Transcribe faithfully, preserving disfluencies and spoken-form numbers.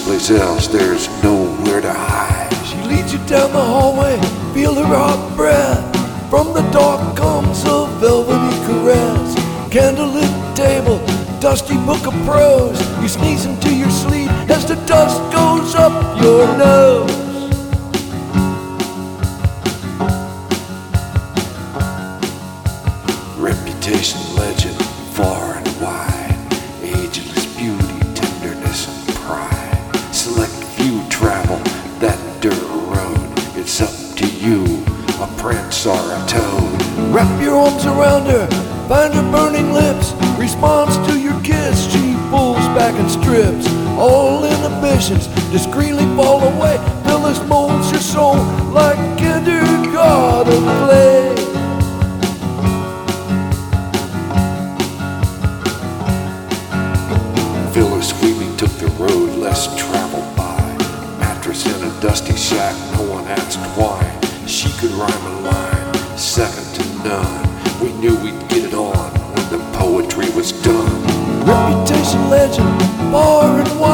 someplace else, there's nowhere to hide. She leads you down the hallway, feel her hot breath. From the dark comes a velvety caress. Candlelit table, dusty book of prose. You sneeze into your sleep as the dust goes up your nose. Reputation, legend, far and wide. Ageless beauty, tenderness and pride. Select few travel that dirt road. It's up to you, a prince or a toad. Wrap your arms around her, find her burning lips. Responds to your kiss, she pulls back and strips. All inhibitions discreetly fall away. Phyllis molds your soul like kindergarten play. Phyllis Wheatley took the road less traveled by. Mattress in a dusty shack, no one asked why. She could rhyme a line, second to none. We knew we'd get it on when the poetry was done. Reputation, legend, far and wide.